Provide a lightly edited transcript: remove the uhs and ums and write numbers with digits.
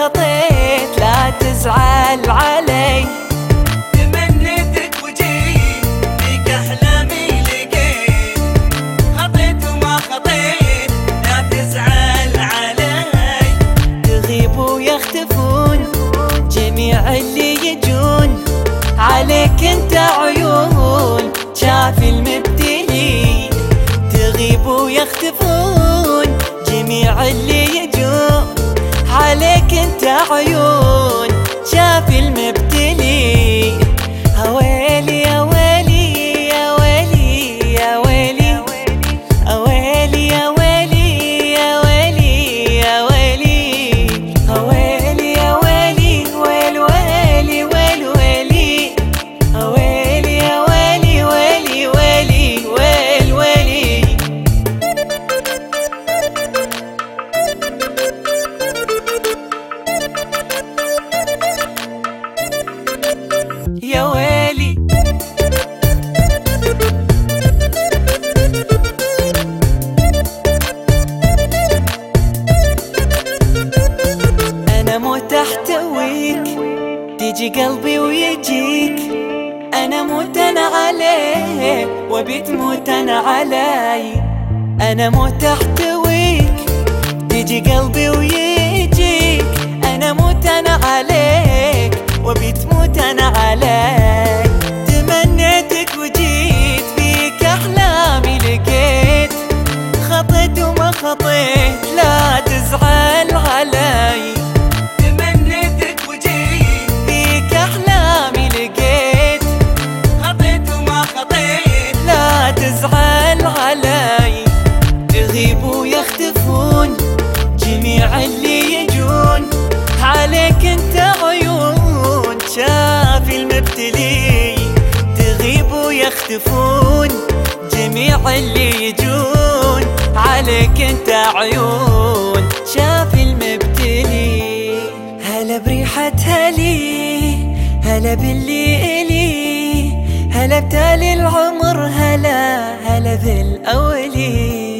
خطيت لا تزعل علي. تمنيتك وجيت فيك أحلامي لقيت، خطيت وما خطيت لا تزعل علي. تغيب ويختفون جميع اللي يجون، عليك انت عيون شاف المبتلي. تغيب ويختفون جميع اللي يجون، عليك انت عيون شاف المبتلي. اويلي يا ويلي يا ويلي يا ويلي، اويلي يا ويلي يا ويلي يا ويلي، اويلي يا ويلي ويل ويلي ويل ويلي، اويلي يا ويلي ويلي ويلي ويل ويلي. يا ويلي أنا موت أحتويك، تيجي قلبي ويجيك. أنا موت أنا عليك وبيت موت أنا علي. أنا موت أحتويك، تيجي قلبي ويجيك. أنا موت أنا عليك وبيت موت أنا عليك. تمنيتك وجيت فيك أحلامي لقيت، خطيت وما خطيت لا تزعل علي. تمنيتك وجيت فيك أحلامي لقيت، خطيت وما خطيت لا تزعل علي. يغيب ويختفون جميع اللي يجون، عليك انت عيون شاف المبتلي. تغيب ويختفون جميع اللي يجون، عليك انت عيون شاف المبتلي. هلا بريحة هلي، هلا باللي إلي، هلا بتالي العمر، هلا هلا بالأولي.